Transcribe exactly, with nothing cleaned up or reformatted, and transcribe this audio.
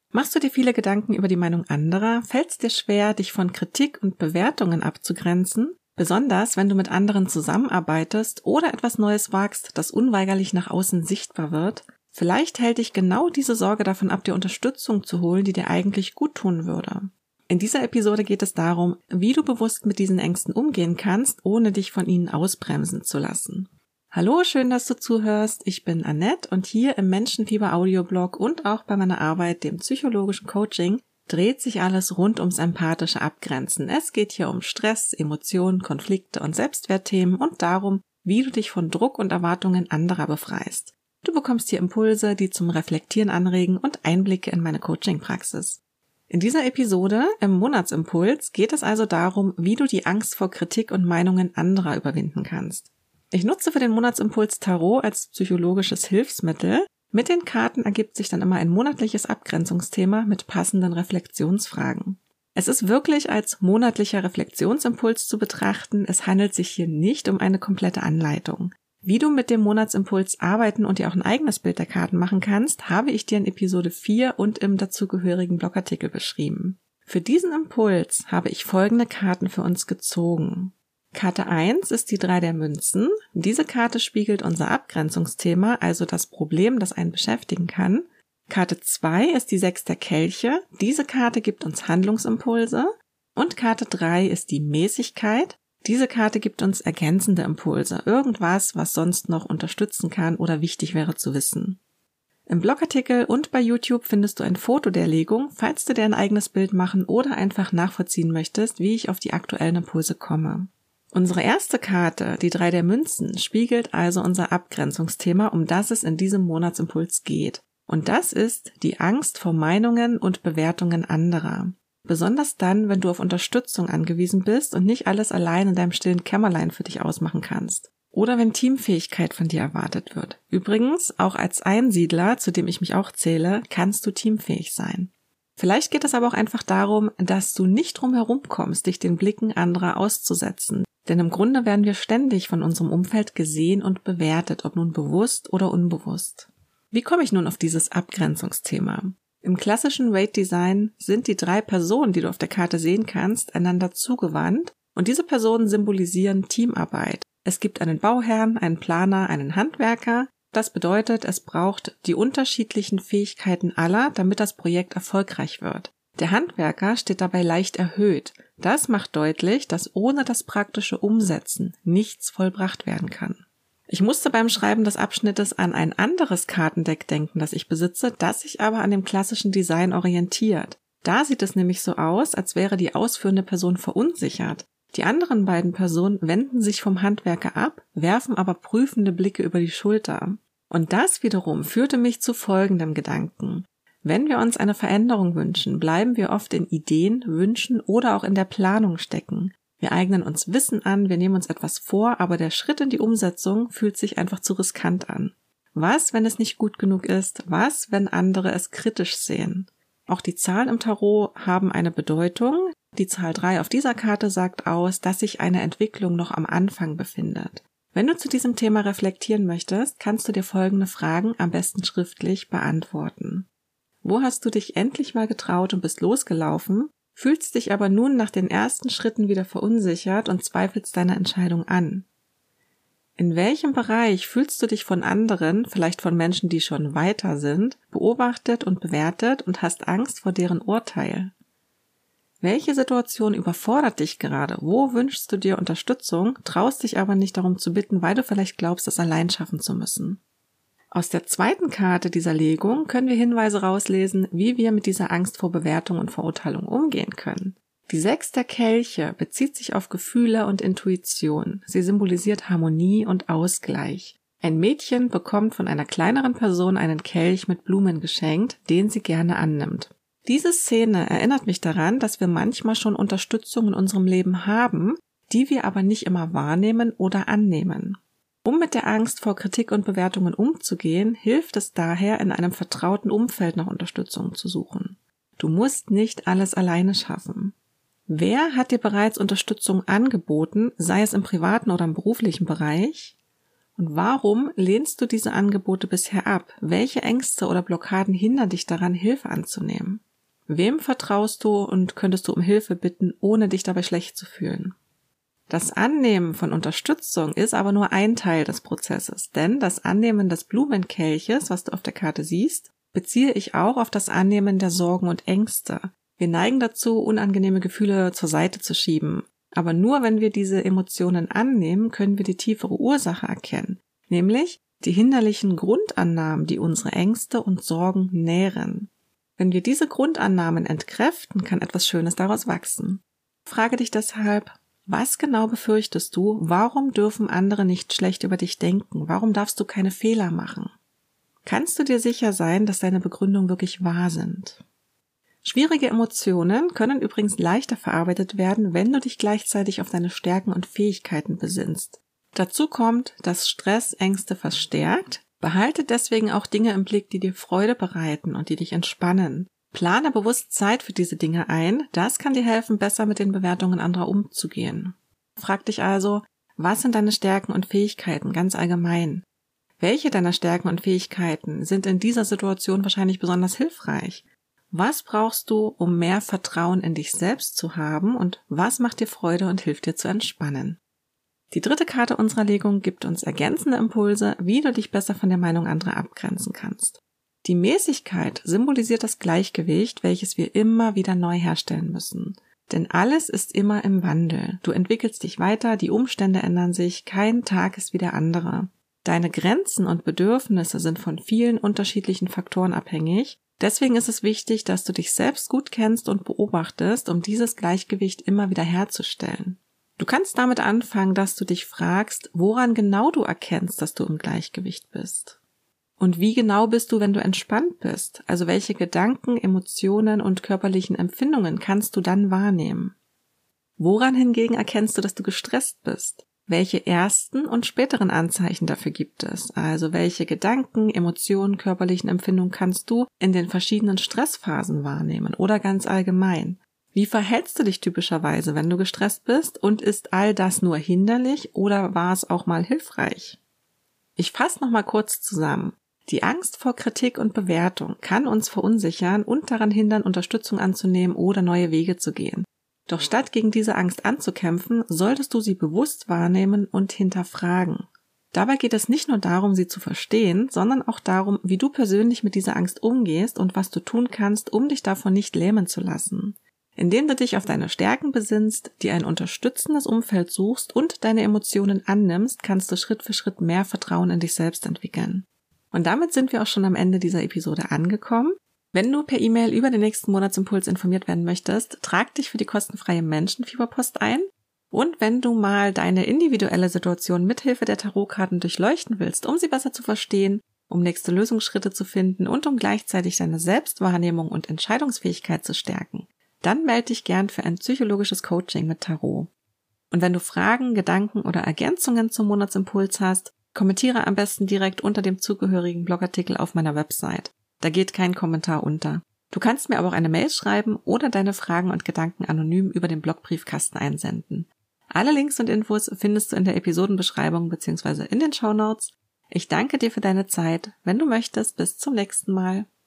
Machst du dir viele Gedanken über die Meinung anderer? Fällt es dir schwer, dich von Kritik und Bewertungen abzugrenzen? Besonders, wenn du mit anderen zusammenarbeitest oder etwas Neues wagst, das unweigerlich nach außen sichtbar wird? Vielleicht hält dich genau diese Sorge davon ab, dir Unterstützung zu holen, die dir eigentlich gut tun würde. In dieser Episode geht es darum, wie du bewusst mit diesen Ängsten umgehen kannst, ohne dich von ihnen ausbremsen zu lassen. Hallo, schön, dass du zuhörst. Ich bin Annette und hier im Menschenfieber Audioblog und auch bei meiner Arbeit, dem psychologischen Coaching, dreht sich alles rund ums empathische Abgrenzen. Es geht hier um Stress, Emotionen, Konflikte und Selbstwertthemen und darum, wie du dich von Druck und Erwartungen anderer befreist. Du bekommst hier Impulse, die zum Reflektieren anregen und Einblicke in meine Coaching-Praxis. In dieser Episode, im Monatsimpuls, geht es also darum, wie du die Angst vor Kritik und Meinungen anderer überwinden kannst. Ich nutze für den Monatsimpuls Tarot als psychologisches Hilfsmittel. Mit den Karten ergibt sich dann immer ein monatliches Abgrenzungsthema mit passenden Reflexionsfragen. Es ist wirklich als monatlicher Reflexionsimpuls zu betrachten. Es handelt sich hier nicht um eine komplette Anleitung. Wie du mit dem Monatsimpuls arbeiten und dir auch ein eigenes Bild der Karten machen kannst, habe ich dir in Episode vier und im dazugehörigen Blogartikel beschrieben. Für diesen Impuls habe ich folgende Karten für uns gezogen. Karte eins ist die drei der Münzen. Diese Karte spiegelt unser Abgrenzungsthema, also das Problem, das einen beschäftigen kann. Karte zwei ist die sechs der Kelche. Diese Karte gibt uns Handlungsimpulse. Und Karte drei ist die Mäßigkeit. Diese Karte gibt uns ergänzende Impulse, irgendwas, was sonst noch unterstützen kann oder wichtig wäre zu wissen. Im Blogartikel und bei YouTube findest du ein Foto der Legung, falls du dir ein eigenes Bild machen oder einfach nachvollziehen möchtest, wie ich auf die aktuellen Impulse komme. Unsere erste Karte, die drei der Münzen, spiegelt also unser Abgrenzungsthema, um das es in diesem Monatsimpuls geht. Und das ist die Angst vor Meinungen und Bewertungen anderer. Besonders dann, wenn du auf Unterstützung angewiesen bist und nicht alles allein in deinem stillen Kämmerlein für dich ausmachen kannst. Oder wenn Teamfähigkeit von dir erwartet wird. Übrigens, auch als Einsiedler, zu dem ich mich auch zähle, kannst du teamfähig sein. Vielleicht geht es aber auch einfach darum, dass du nicht drum herum kommst, dich den Blicken anderer auszusetzen. Denn im Grunde werden wir ständig von unserem Umfeld gesehen und bewertet, ob nun bewusst oder unbewusst. Wie komme ich nun auf dieses Abgrenzungsthema? Im klassischen Rate-Design sind die drei Personen, die du auf der Karte sehen kannst, einander zugewandt und diese Personen symbolisieren Teamarbeit. Es gibt einen Bauherrn, einen Planer, einen Handwerker. Das bedeutet, es braucht die unterschiedlichen Fähigkeiten aller, damit das Projekt erfolgreich wird. Der Handwerker steht dabei leicht erhöht. Das macht deutlich, dass ohne das praktische Umsetzen nichts vollbracht werden kann. Ich musste beim Schreiben des Abschnittes an ein anderes Kartendeck denken, das ich besitze, das sich aber an dem klassischen Design orientiert. Da sieht es nämlich so aus, als wäre die ausführende Person verunsichert. Die anderen beiden Personen wenden sich vom Handwerker ab, werfen aber prüfende Blicke über die Schulter. Und das wiederum führte mich zu folgendem Gedanken. Wenn wir uns eine Veränderung wünschen, bleiben wir oft in Ideen, Wünschen oder auch in der Planung stecken. Wir eignen uns Wissen an, wir nehmen uns etwas vor, aber der Schritt in die Umsetzung fühlt sich einfach zu riskant an. Was, wenn es nicht gut genug ist? Was, wenn andere es kritisch sehen? Auch die Zahlen im Tarot haben eine Bedeutung. Die Zahl drei auf dieser Karte sagt aus, dass sich eine Entwicklung noch am Anfang befindet. Wenn du zu diesem Thema reflektieren möchtest, kannst du dir folgende Fragen am besten schriftlich beantworten. Wo hast du dich endlich mal getraut und bist losgelaufen, fühlst dich aber nun nach den ersten Schritten wieder verunsichert und zweifelst deine Entscheidung an? In welchem Bereich fühlst du dich von anderen, vielleicht von Menschen, die schon weiter sind, beobachtet und bewertet und hast Angst vor deren Urteil? Welche Situation überfordert dich gerade? Wo wünschst du dir Unterstützung, traust dich aber nicht darum zu bitten, weil du vielleicht glaubst, es allein schaffen zu müssen? Aus der zweiten Karte dieser Legung können wir Hinweise rauslesen, wie wir mit dieser Angst vor Bewertung und Verurteilung umgehen können. Die sechs der Kelche bezieht sich auf Gefühle und Intuition. Sie symbolisiert Harmonie und Ausgleich. Ein Mädchen bekommt von einer kleineren Person einen Kelch mit Blumen geschenkt, den sie gerne annimmt. Diese Szene erinnert mich daran, dass wir manchmal schon Unterstützung in unserem Leben haben, die wir aber nicht immer wahrnehmen oder annehmen. Um mit der Angst vor Kritik und Bewertungen umzugehen, hilft es daher, in einem vertrauten Umfeld nach Unterstützung zu suchen. Du musst nicht alles alleine schaffen. Wer hat dir bereits Unterstützung angeboten, sei es im privaten oder im beruflichen Bereich? Und warum lehnst du diese Angebote bisher ab? Welche Ängste oder Blockaden hindern dich daran, Hilfe anzunehmen? Wem vertraust du und könntest du um Hilfe bitten, ohne dich dabei schlecht zu fühlen? Das Annehmen von Unterstützung ist aber nur ein Teil des Prozesses, denn das Annehmen des Blumenkelches, was du auf der Karte siehst, beziehe ich auch auf das Annehmen der Sorgen und Ängste. Wir neigen dazu, unangenehme Gefühle zur Seite zu schieben. Aber nur wenn wir diese Emotionen annehmen, können wir die tiefere Ursache erkennen, nämlich die hinderlichen Grundannahmen, die unsere Ängste und Sorgen nähren. Wenn wir diese Grundannahmen entkräften, kann etwas Schönes daraus wachsen. Frage dich deshalb, was genau befürchtest du? Warum dürfen andere nicht schlecht über dich denken? Warum darfst du keine Fehler machen? Kannst du dir sicher sein, dass deine Begründungen wirklich wahr sind? Schwierige Emotionen können übrigens leichter verarbeitet werden, wenn du dich gleichzeitig auf deine Stärken und Fähigkeiten besinnst. Dazu kommt, dass Stress Ängste verstärkt. Behalte deswegen auch Dinge im Blick, die dir Freude bereiten und die dich entspannen. Plane bewusst Zeit für diese Dinge ein. Das kann dir helfen, besser mit den Bewertungen anderer umzugehen. Frag dich also, was sind deine Stärken und Fähigkeiten ganz allgemein? Welche deiner Stärken und Fähigkeiten sind in dieser Situation wahrscheinlich besonders hilfreich? Was brauchst du, um mehr Vertrauen in dich selbst zu haben und was macht dir Freude und hilft dir zu entspannen? Die dritte Karte unserer Legung gibt uns ergänzende Impulse, wie du dich besser von der Meinung anderer abgrenzen kannst. Die Mäßigkeit symbolisiert das Gleichgewicht, welches wir immer wieder neu herstellen müssen. Denn alles ist immer im Wandel. Du entwickelst dich weiter, die Umstände ändern sich, kein Tag ist wie der andere. Deine Grenzen und Bedürfnisse sind von vielen unterschiedlichen Faktoren abhängig. Deswegen ist es wichtig, dass du dich selbst gut kennst und beobachtest, um dieses Gleichgewicht immer wieder herzustellen. Du kannst damit anfangen, dass du dich fragst, woran genau du erkennst, dass du im Gleichgewicht bist. Und wie genau bist du, wenn du entspannt bist? Also welche Gedanken, Emotionen und körperlichen Empfindungen kannst du dann wahrnehmen? Woran hingegen erkennst du, dass du gestresst bist? Welche ersten und späteren Anzeichen dafür gibt es? Also welche Gedanken, Emotionen, körperlichen Empfindungen kannst du in den verschiedenen Stressphasen wahrnehmen oder ganz allgemein? Wie verhältst du dich typischerweise, wenn du gestresst bist? Und ist all das nur hinderlich oder war es auch mal hilfreich? Ich fasse nochmal kurz zusammen. Die Angst vor Kritik und Bewertung kann uns verunsichern und daran hindern, Unterstützung anzunehmen oder neue Wege zu gehen. Doch statt gegen diese Angst anzukämpfen, solltest du sie bewusst wahrnehmen und hinterfragen. Dabei geht es nicht nur darum, sie zu verstehen, sondern auch darum, wie du persönlich mit dieser Angst umgehst und was du tun kannst, um dich davon nicht lähmen zu lassen. Indem du dich auf deine Stärken besinnst, dir ein unterstützendes Umfeld suchst und deine Emotionen annimmst, kannst du Schritt für Schritt mehr Vertrauen in dich selbst entwickeln. Und damit sind wir auch schon am Ende dieser Episode angekommen. Wenn du per E-Mail über den nächsten Monatsimpuls informiert werden möchtest, trag dich für die kostenfreie Menschenfieberpost ein. Und wenn du mal deine individuelle Situation mithilfe der Tarotkarten durchleuchten willst, um sie besser zu verstehen, um nächste Lösungsschritte zu finden und um gleichzeitig deine Selbstwahrnehmung und Entscheidungsfähigkeit zu stärken, dann melde dich gern für ein psychologisches Coaching mit Tarot. Und wenn du Fragen, Gedanken oder Ergänzungen zum Monatsimpuls hast, kommentiere am besten direkt unter dem zugehörigen Blogartikel auf meiner Website. Da geht kein Kommentar unter. Du kannst mir aber auch eine Mail schreiben oder deine Fragen und Gedanken anonym über den Blogbriefkasten einsenden. Alle Links und Infos findest du in der Episodenbeschreibung bzw. in den Shownotes. Ich danke dir für deine Zeit. Wenn du möchtest, bis zum nächsten Mal.